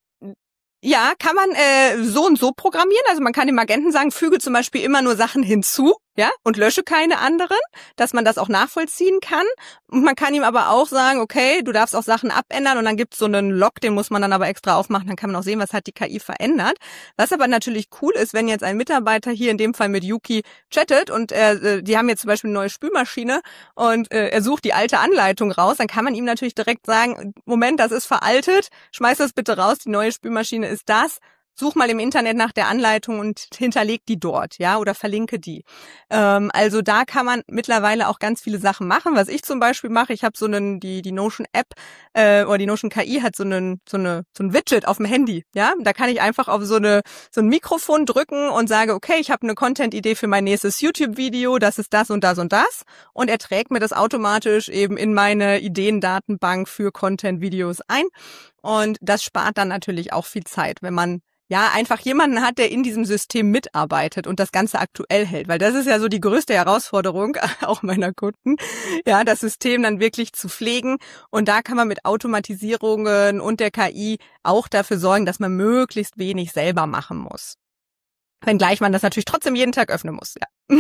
Ja, kann man äh, so und so programmieren. Also man kann dem Agenten sagen, füge zum Beispiel immer nur Sachen hinzu, ja, und lösche keine anderen, dass man das auch nachvollziehen kann. Und man kann ihm aber auch sagen, okay, du darfst auch Sachen abändern und dann gibt's so einen Log, den muss man dann aber extra aufmachen, dann kann man auch sehen, was hat die K I verändert. Was aber natürlich cool ist, wenn jetzt ein Mitarbeiter hier in dem Fall mit Yuki chattet und er, die haben jetzt zum Beispiel eine neue Spülmaschine und äh, er sucht die alte Anleitung raus, dann kann man ihm natürlich direkt sagen, Moment, das ist veraltet, schmeiß das bitte raus, die neue Spülmaschine ist das. Such mal im Internet nach der Anleitung und hinterleg die dort, ja, oder verlinke die. Ähm, also da kann man mittlerweile auch ganz viele Sachen machen. Was ich zum Beispiel mache, ich habe so einen, die die Notion App äh, oder die Notion K I hat so einen so eine so ein Widget auf dem Handy, ja. Da kann ich einfach auf so eine so ein Mikrofon drücken und sage, okay, ich habe eine Content-Idee für mein nächstes YouTube-Video, das ist das und das und das, und er trägt mir das automatisch eben in meine Ideendatenbank für Content-Videos ein. Und das spart dann natürlich auch viel Zeit, wenn man ja einfach jemanden hat, der in diesem System mitarbeitet und das Ganze aktuell hält. Weil das ist ja so die größte Herausforderung, auch meiner Kunden, ja, das System dann wirklich zu pflegen. Und da kann man mit Automatisierungen und der K I auch dafür sorgen, dass man möglichst wenig selber machen muss. Wenngleich man das natürlich trotzdem jeden Tag öffnen muss, ja.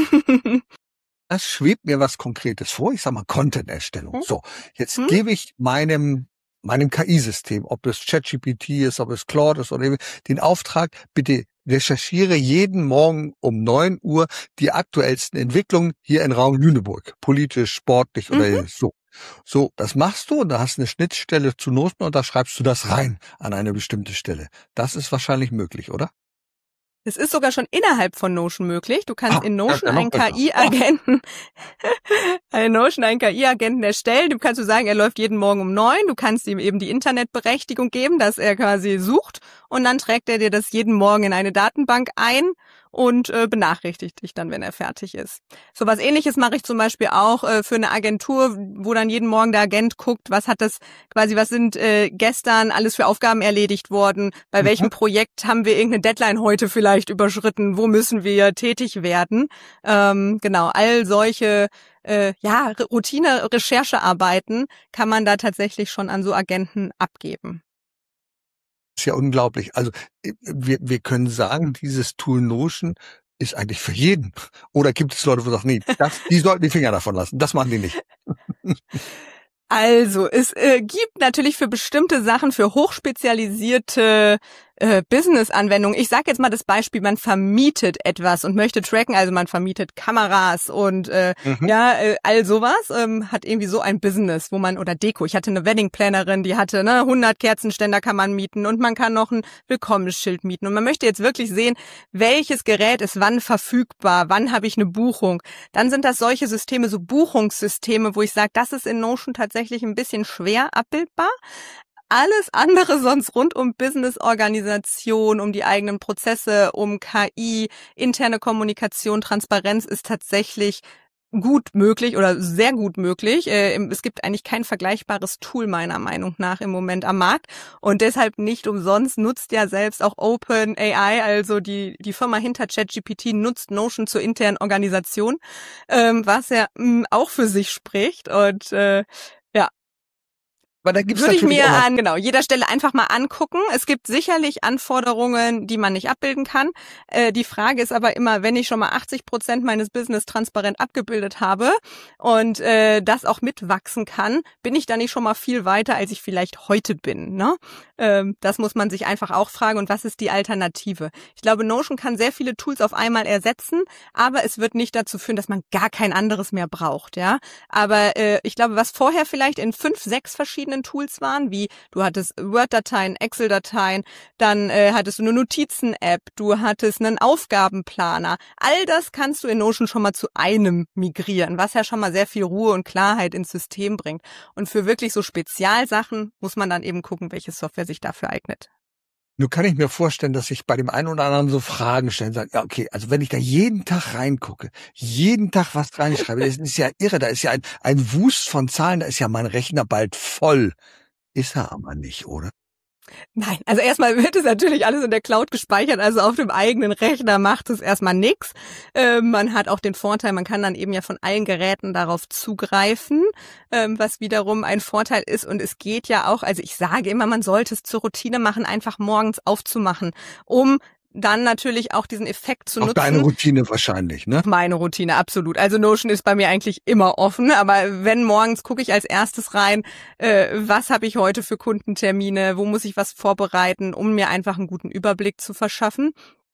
Das schwebt mir was Konkretes vor. Ich sag mal Content-Erstellung. Hm? So, jetzt hm? gebe ich meinem meinem K I-System, ob es ChatGPT ist, ob es Claude ist oder den Auftrag, bitte recherchiere jeden Morgen um neun Uhr die aktuellsten Entwicklungen hier in Raum Lüneburg, politisch, sportlich oder mhm. so. So, das machst du und da hast du eine Schnittstelle zu Notion und da schreibst du das rein an eine bestimmte Stelle. Das ist wahrscheinlich möglich, oder? Es ist sogar schon innerhalb von Notion möglich. Du kannst ah, in Notion einen K I-Agenten, einen Notion einen K I-Agenten erstellen. Du kannst du sagen, er läuft jeden Morgen um neun. Du kannst ihm eben die Internetberechtigung geben, dass er quasi sucht. Und dann trägt er dir das jeden Morgen in eine Datenbank ein und äh, benachrichtigt dich dann, wenn er fertig ist. So was Ähnliches mache ich zum Beispiel auch äh, für eine Agentur, wo dann jeden Morgen der Agent guckt, was hat das quasi, was sind äh, gestern alles für Aufgaben erledigt worden, bei mhm. welchem Projekt haben wir irgendeine Deadline heute vielleicht überschritten, wo müssen wir tätig werden. Ähm, genau, all solche äh, ja Routine-Recherchearbeiten kann man da tatsächlich schon an so Agenten abgeben. Das ist ja unglaublich. Also wir, wir können sagen, dieses Tool Notion ist eigentlich für jeden. Oder gibt es Leute, die sagen, nee, das, die sollten die Finger davon lassen. Das machen die nicht. Also, es äh, gibt natürlich für bestimmte Sachen, für hochspezialisierte äh, Business-Anwendungen. Ich sage jetzt mal das Beispiel, man vermietet etwas und möchte tracken, also man vermietet Kameras und äh, mhm. ja, äh, all sowas, ähm, hat irgendwie so ein Business, wo man, oder Deko, ich hatte eine Wedding-Plannerin, die hatte ne, hundert Kerzenständer kann man mieten und man kann noch ein Willkommensschild mieten und man möchte jetzt wirklich sehen, welches Gerät ist wann verfügbar, wann habe ich eine Buchung. Dann sind das solche Systeme, so Buchungssysteme, wo ich sage, das ist in Notion tatsächlich ein bisschen schwer abbildbar. Alles andere sonst rund um Business-Organisation, um die eigenen Prozesse, um K I, interne Kommunikation, Transparenz ist tatsächlich gut möglich oder sehr gut möglich. Es gibt eigentlich kein vergleichbares Tool meiner Meinung nach im Moment am Markt und deshalb nicht umsonst nutzt ja selbst auch OpenAI, also die die Firma hinter ChatGPT, nutzt Notion zur internen Organisation, was ja auch für sich spricht und ja. Aber da gibt's Würde ich natürlich mir auch an genau jeder Stelle einfach mal angucken. Es gibt sicherlich Anforderungen, die man nicht abbilden kann. Äh, die Frage ist aber immer, wenn ich schon mal achtzig Prozent meines Business transparent abgebildet habe und äh, das auch mitwachsen kann, bin ich da nicht schon mal viel weiter, als ich vielleicht heute bin. Ne? Ähm, das muss man sich einfach auch fragen. Und was ist die Alternative? Ich glaube, Notion kann sehr viele Tools auf einmal ersetzen, aber es wird nicht dazu führen, dass man gar kein anderes mehr braucht. Ja, aber äh, ich glaube, was vorher vielleicht in fünf, sechs verschiedenen Tools waren, wie du hattest Word-Dateien, Excel-Dateien, dann äh, hattest du eine Notizen-App, du hattest einen Aufgabenplaner. All das kannst du in Notion schon mal zu einem migrieren, was ja schon mal sehr viel Ruhe und Klarheit ins System bringt. Und für wirklich so Spezialsachen muss man dann eben gucken, welche Software sich dafür eignet. Nun kann ich mir vorstellen, dass sich bei dem einen oder anderen so Fragen stellen, sagen, ja, okay, also wenn ich da jeden Tag reingucke, jeden Tag was reinschreibe, das ist ja irre, da ist ja ein, ein Wust von Zahlen, da ist ja mein Rechner bald voll. Ist er aber nicht, oder? Nein, also erstmal wird es natürlich alles in der Cloud gespeichert, also auf dem eigenen Rechner macht es erstmal nichts. Äh, man hat auch den Vorteil, man kann dann eben ja von allen Geräten darauf zugreifen, ähm, was wiederum ein Vorteil ist. Und es geht ja auch, also ich sage immer, man sollte es zur Routine machen, einfach morgens aufzumachen, um dann natürlich auch diesen Effekt zu auch nutzen. Deine Routine wahrscheinlich, ne? Meine Routine, absolut. Also Notion ist bei mir eigentlich immer offen, aber wenn morgens gucke ich als erstes rein, äh, was habe ich heute für Kundentermine, wo muss ich was vorbereiten, um mir einfach einen guten Überblick zu verschaffen.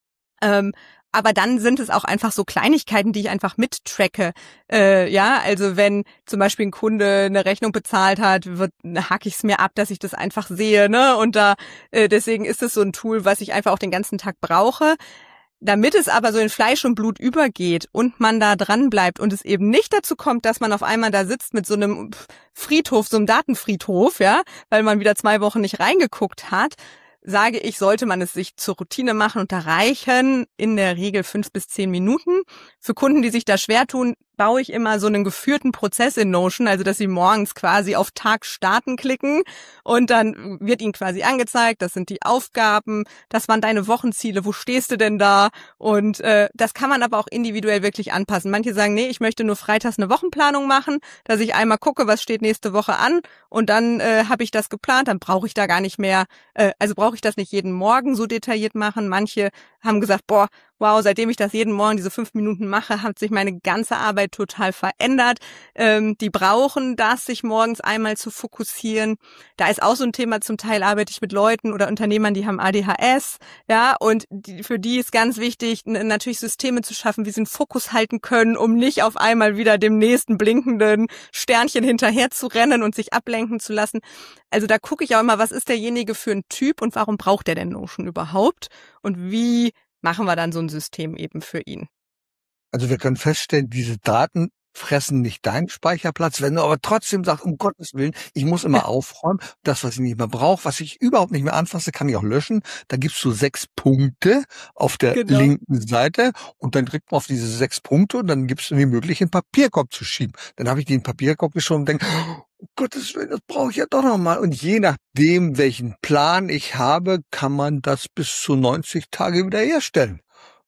Ähm, aber dann sind es auch einfach so Kleinigkeiten, die ich einfach mittracke. Äh, ja, also wenn zum Beispiel ein Kunde eine Rechnung bezahlt hat, wird, hake ich es mir ab, dass ich das einfach sehe, ne? Und da äh, deswegen ist es so ein Tool, was ich einfach auch den ganzen Tag brauche. Damit es aber so in Fleisch und Blut übergeht und man da dran bleibt und es eben nicht dazu kommt, dass man auf einmal da sitzt mit so einem Friedhof, so einem Datenfriedhof, ja, weil man wieder zwei Wochen nicht reingeguckt hat, sage ich, sollte man es sich zur Routine machen und da reichen in der Regel fünf bis zehn Minuten. Für Kunden, die sich da schwer tun, baue ich immer so einen geführten Prozess in Notion, also dass sie morgens quasi auf Tag starten klicken und dann wird ihnen quasi angezeigt, das sind die Aufgaben, das waren deine Wochenziele, wo stehst du denn da? Und äh, das kann man aber auch individuell wirklich anpassen. Manche sagen, nee, ich möchte nur freitags eine Wochenplanung machen, dass ich einmal gucke, was steht nächste Woche an und dann äh, habe ich das geplant, dann brauche ich da gar nicht mehr, äh, also brauche ich das nicht jeden Morgen so detailliert machen. Manche haben gesagt, boah, wow, seitdem ich das jeden Morgen diese fünf Minuten mache, hat sich meine ganze Arbeit total verändert. Ähm, die brauchen das, sich morgens einmal zu fokussieren. Da ist auch so ein Thema, zum Teil arbeite ich mit Leuten oder Unternehmern, die haben A D H S, ja, und die, für die ist ganz wichtig, n- natürlich Systeme zu schaffen, wie sie einen Fokus halten können, um nicht auf einmal wieder dem nächsten blinkenden Sternchen hinterher zu rennen und sich ablenken zu lassen. Also da gucke ich auch immer, was ist derjenige für ein Typ und warum braucht der denn Notion überhaupt? Und wie machen wir dann so ein System eben für ihn? Also wir können feststellen, diese Daten fressen nicht deinen Speicherplatz. Wenn du aber trotzdem sagst, um Gottes Willen, ich muss immer aufräumen, das, was ich nicht mehr brauche, was ich überhaupt nicht mehr anfasse, kann ich auch löschen. Da gibst du sechs Punkte auf der Genau. linken Seite und dann drückt man auf diese sechs Punkte und dann gibst du mir möglich, einen Papierkorb zu schieben. Dann habe ich den Papierkorb geschoben und denke, um Gottes Willen, das brauche ich ja doch nochmal. Und je nachdem, welchen Plan ich habe, kann man das bis zu neunzig Tage wieder herstellen.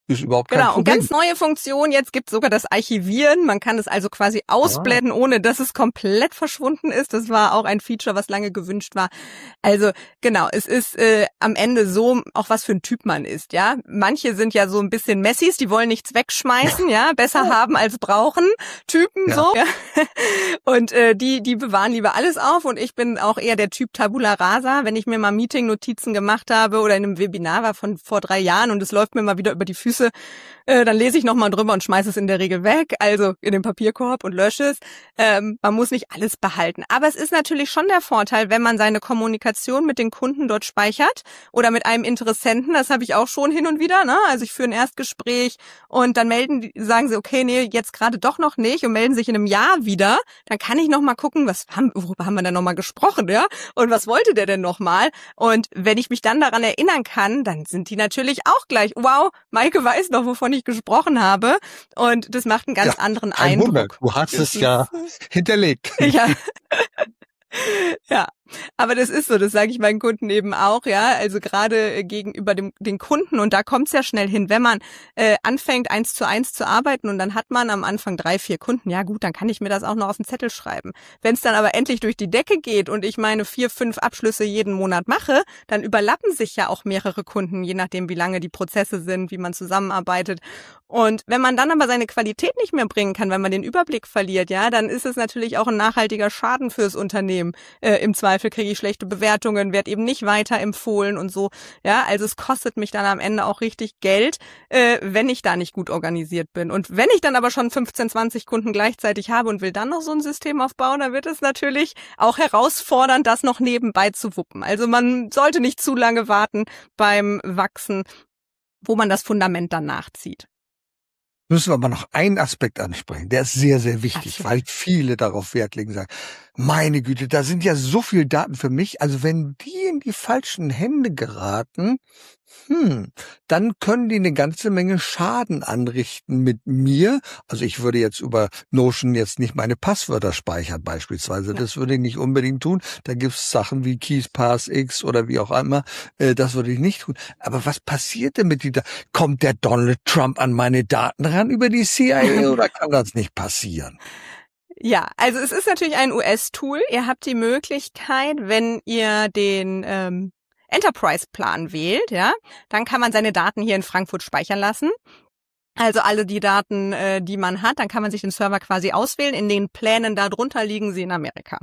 Ist überhaupt kein Genau, Problem. und ganz neue Funktion, jetzt gibt's sogar das Archivieren. Man kann es also quasi ausblenden, ah. ohne dass es komplett verschwunden ist. Das war auch ein Feature, was lange gewünscht war. Also genau, es ist äh, am Ende so, auch was für ein Typ man ist, ja. Manche sind ja so ein bisschen Messis, die wollen nichts wegschmeißen, ja, besser haben als brauchen, Typen ja. so. Ja. Und äh, die die bewahren lieber alles auf und ich bin auch eher der Typ Tabula Rasa. Wenn ich mir mal Meeting-Notizen gemacht habe oder in einem Webinar war von vor drei Jahren und es läuft mir mal wieder über die Füße, Äh, dann lese ich nochmal drüber und schmeiße es in der Regel weg, also in den Papierkorb und lösche es. Ähm, man muss nicht alles behalten. Aber es ist natürlich schon der Vorteil, wenn man seine Kommunikation mit den Kunden dort speichert oder mit einem Interessenten, das habe ich auch schon hin und wieder, ne? Also ich führe ein Erstgespräch und dann melden die, sagen sie, okay, nee, jetzt gerade doch noch nicht und melden sich in einem Jahr wieder. Dann kann ich nochmal gucken, was haben, worüber haben wir denn nochmal gesprochen, ja? Und was wollte der denn nochmal? Und wenn ich mich dann daran erinnern kann, dann sind die natürlich auch gleich, wow, Maike weiß noch, wovon ich gesprochen habe. Und das macht einen ganz ja, anderen kein Eindruck. Wunder. Du hast es ja hinterlegt. Ja. Ja, aber das ist so, das sage ich meinen Kunden eben auch, ja, also gerade gegenüber dem den Kunden und da kommt's ja schnell hin, wenn man äh, anfängt eins zu eins zu arbeiten und dann hat man am Anfang drei, vier Kunden, ja gut, dann kann ich mir das auch noch auf den Zettel schreiben. Wenn es dann aber endlich durch die Decke geht und ich meine vier, fünf Abschlüsse jeden Monat mache, dann überlappen sich ja auch mehrere Kunden, je nachdem wie lange die Prozesse sind, wie man zusammenarbeitet. Und wenn man dann aber seine Qualität nicht mehr bringen kann, weil man den Überblick verliert, ja, dann ist es natürlich auch ein nachhaltiger Schaden fürs Unternehmen. Äh, Im Zweifel kriege ich schlechte Bewertungen, werde eben nicht weiterempfohlen und so. Ja, also es kostet mich dann am Ende auch richtig Geld, äh, wenn ich da nicht gut organisiert bin. Und wenn ich dann aber schon fünfzehn, zwanzig Kunden gleichzeitig habe und will dann noch so ein System aufbauen, dann wird es natürlich auch herausfordernd, das noch nebenbei zu wuppen. Also man sollte nicht zu lange warten beim Wachsen, wo man das Fundament dann nachzieht. Müssen wir aber noch einen Aspekt ansprechen, der ist sehr, sehr wichtig, Ach, weil viele darauf Wert legen, sagen, meine Güte, da sind ja so viele Daten für mich, also wenn die in die falschen Hände geraten, hm, dann können die eine ganze Menge Schaden anrichten mit mir. Also ich würde jetzt über Notion jetzt nicht meine Passwörter speichern beispielsweise, das würde ich nicht unbedingt tun. Da gibt's Sachen wie KeysPassX oder wie auch immer, äh, das würde ich nicht tun. Aber was passiert denn mit die Daten? Kommt der Donald Trump an meine Daten ran über die C I A oder kann das nicht passieren? Ja, also es ist natürlich ein U S-Tool. Ihr habt die Möglichkeit, wenn ihr den ähm, Enterprise-Plan wählt, ja, dann kann man seine Daten hier in Frankfurt speichern lassen. Also alle die Daten, äh, die man hat, dann kann man sich den Server quasi auswählen. In den Plänen darunter liegen sie in Amerika.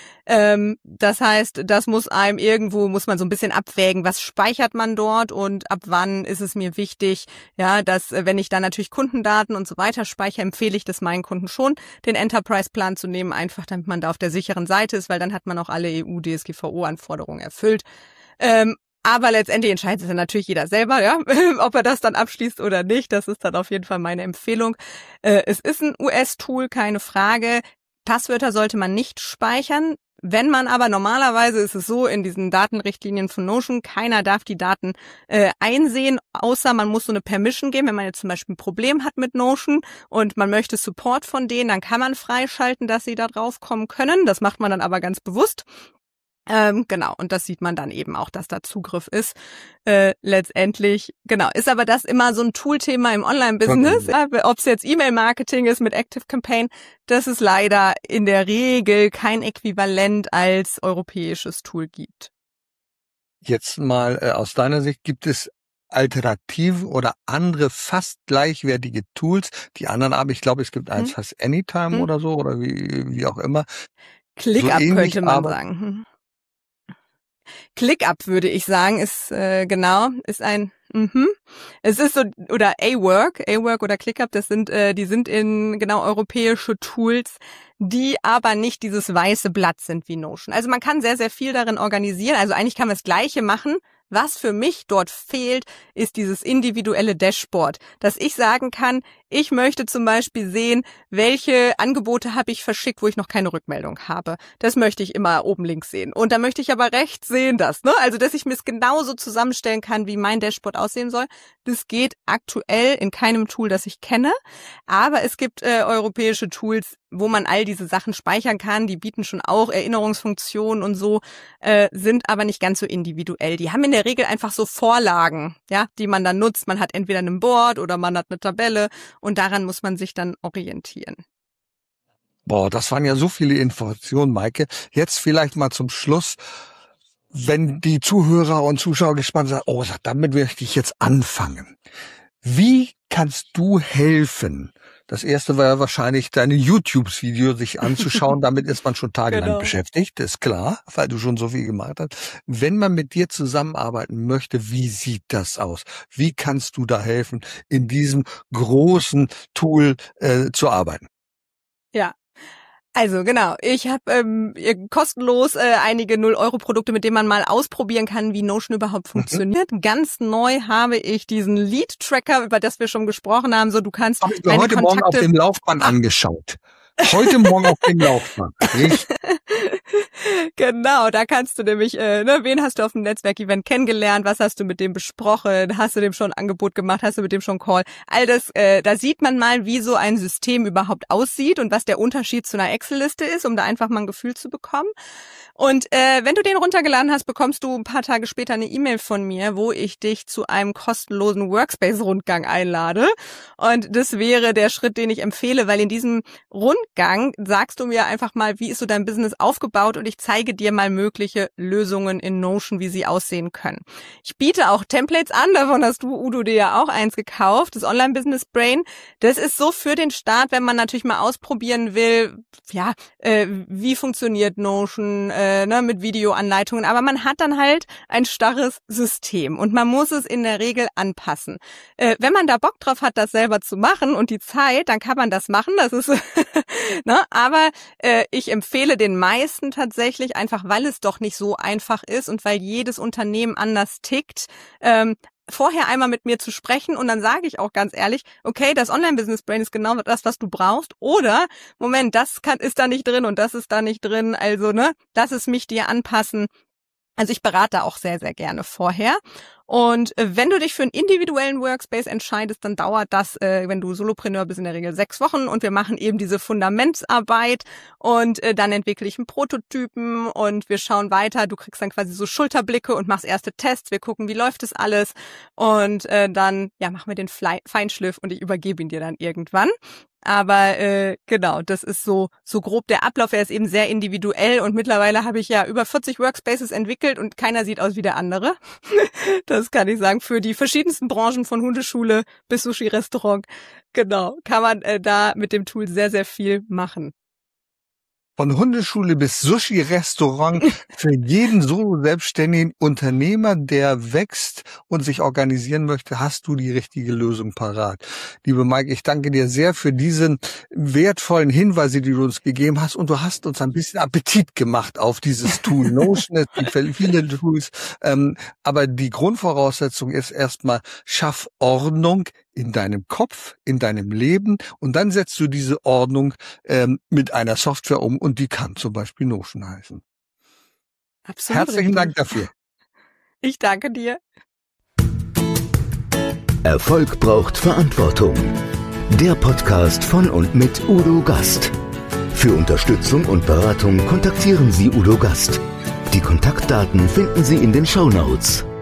Ähm, das heißt, das muss einem irgendwo, muss man so ein bisschen abwägen, was speichert man dort und ab wann ist es mir wichtig, ja, dass, wenn ich dann natürlich Kundendaten und so weiter speichere, empfehle ich das meinen Kunden schon, den Enterprise-Plan zu nehmen, einfach damit man da auf der sicheren Seite ist, weil dann hat man auch alle E U-D S G V O-Anforderungen erfüllt. Ähm, Aber letztendlich entscheidet es dann natürlich jeder selber, ja, ob er das dann abschließt oder nicht. Das ist dann auf jeden Fall meine Empfehlung. Äh, es ist ein U S-Tool, keine Frage. Passwörter sollte man nicht speichern. Wenn man aber, normalerweise ist es so in diesen Datenrichtlinien von Notion, keiner darf die Daten äh, einsehen, außer man muss so eine Permission geben. Wenn man jetzt zum Beispiel ein Problem hat mit Notion und man möchte Support von denen, dann kann man freischalten, dass sie da drauf kommen können. Das macht man dann aber ganz bewusst. Ähm, genau, und das sieht man dann eben auch, dass da Zugriff ist. Äh, letztendlich, genau, ist aber das immer so ein Toolthema im Online-Business. Ja, ob es jetzt E-Mail-Marketing ist mit ActiveCampaign, das ist leider in der Regel kein Äquivalent als europäisches Tool gibt. Jetzt mal äh, aus deiner Sicht, gibt es Alternativen oder andere fast gleichwertige Tools? Die anderen aber, ich glaube, es gibt eins, hm. heißt Anytime hm. oder so, oder wie, wie auch immer. ClickUp so könnte man sagen. Hm. ClickUp würde ich sagen, ist äh, genau, ist ein mhm. Es ist so, oder A-Work, A-Work oder ClickUp, das sind äh, die sind in genau europäische Tools, die aber nicht dieses weiße Blatt sind wie Notion. Also man kann sehr, sehr viel darin organisieren, also eigentlich kann man das Gleiche machen. Was für mich dort fehlt, ist dieses individuelle Dashboard, dass ich sagen kann, ich möchte zum Beispiel sehen, welche Angebote habe ich verschickt, wo ich noch keine Rückmeldung habe. Das möchte ich immer oben links sehen. Und da möchte ich aber rechts sehen, das, ne? Also, dass ich mir es genauso zusammenstellen kann, wie mein Dashboard aussehen soll. Das geht aktuell in keinem Tool, das ich kenne. Aber es gibt äh, europäische Tools, wo man all diese Sachen speichern kann. Die bieten schon auch Erinnerungsfunktionen und so, äh, sind aber nicht ganz so individuell. Die haben in der Regel einfach so Vorlagen, ja, die man dann nutzt. Man hat entweder ein Board oder man hat eine Tabelle und daran muss man sich dann orientieren. Boah, das waren ja so viele Informationen, Maike. Jetzt vielleicht mal zum Schluss, wenn die Zuhörer und Zuschauer gespannt sind, oh, damit möchte ich jetzt anfangen. Wie kannst du helfen? Das erste war ja wahrscheinlich deine YouTube-Video sich anzuschauen. Damit ist man schon tagelang genau. beschäftigt, ist klar, weil du schon so viel gemacht hast. Wenn man mit dir zusammenarbeiten möchte, wie sieht das aus? Wie kannst du da helfen, in diesem großen Tool äh, zu arbeiten? Ja. Also genau, ich habe ähm, kostenlos äh, einige null-Euro-Produkte, mit denen man mal ausprobieren kann, wie Notion überhaupt funktioniert. Mhm. Ganz neu habe ich diesen Lead-Tracker, über das wir schon gesprochen haben. So, du kannst Hab ich mir heute Kontakte Morgen auf dem Laufband Ach. angeschaut. Heute Morgen auf dem Laufband. Genau, da kannst du nämlich, äh, ne, wen hast du auf dem Netzwerkevent kennengelernt, was hast du mit dem besprochen, hast du dem schon ein Angebot gemacht, hast du mit dem schon Call, all das, äh, da sieht man mal, wie so ein System überhaupt aussieht und was der Unterschied zu einer Excel-Liste ist, um da einfach mal ein Gefühl zu bekommen. Und äh, wenn du den runtergeladen hast, bekommst du ein paar Tage später eine E-Mail von mir, wo ich dich zu einem kostenlosen Workspace-Rundgang einlade. Und das wäre der Schritt, den ich empfehle, weil in diesem Rundgang sagst du mir einfach mal, wie ist so dein Business aufgebaut und ich zeige dir mal mögliche Lösungen in Notion, wie sie aussehen können. Ich biete auch Templates an, davon hast du, Udo, dir ja auch eins gekauft, das Online-Business Brain. Das ist so für den Start, wenn man natürlich mal ausprobieren will, ja, äh, wie funktioniert Notion, äh, ne, mit Videoanleitungen, aber man hat dann halt ein starres System und man muss es in der Regel anpassen. Äh, wenn man da Bock drauf hat, das selber zu machen und die Zeit, dann kann man das machen, das ist, ne, aber äh, ich empfehle den meisten tatsächlich, einfach weil es doch nicht so einfach ist und weil jedes Unternehmen anders tickt, ähm, vorher einmal mit mir zu sprechen und dann sage ich auch ganz ehrlich, okay, das Online-Business-Brain ist genau das, was du brauchst oder, Moment, das kann, ist da nicht drin und das ist da nicht drin, also, ne, lass es mich dir anpassen. Also ich berate auch sehr, sehr gerne vorher. Und äh, wenn du dich für einen individuellen Workspace entscheidest, dann dauert das, äh, wenn du Solopreneur bist, in der Regel sechs Wochen und wir machen eben diese Fundamentsarbeit und äh, dann entwickle ich einen Prototypen und wir schauen weiter. Du kriegst dann quasi so Schulterblicke und machst erste Tests. Wir gucken, wie läuft das alles und äh, dann ja machen wir den Fle- Feinschliff und ich übergebe ihn dir dann irgendwann. Aber äh, genau, das ist so so grob der Ablauf. Er ist eben sehr individuell und mittlerweile habe ich ja über vierzig Workspaces entwickelt und keiner sieht aus wie der andere. Das kann ich sagen, für die verschiedensten Branchen von Hundeschule bis Sushi-Restaurant. Genau, kann man äh, da mit dem Tool sehr, sehr viel machen. Von Hundeschule bis Sushi-Restaurant für jeden solo-selbstständigen Unternehmer, der wächst und sich organisieren möchte, hast du die richtige Lösung parat. Liebe Maike, ich danke dir sehr für diesen wertvollen Hinweise, die du uns gegeben hast und du hast uns ein bisschen Appetit gemacht auf dieses Tool. Notion, es gibt viele Tools, ähm, aber die Grundvoraussetzung ist erstmal, schaff Ordnung in deinem Kopf, in deinem Leben und dann setzt du diese Ordnung ähm, mit einer Software um und die kann zum Beispiel Notion heißen. Absolut. Herzlichen Dank dafür. Ich danke dir. Erfolg braucht Verantwortung. Der Podcast von und mit Udo Gast. Für Unterstützung und Beratung kontaktieren Sie Udo Gast. Die Kontaktdaten finden Sie in den Shownotes.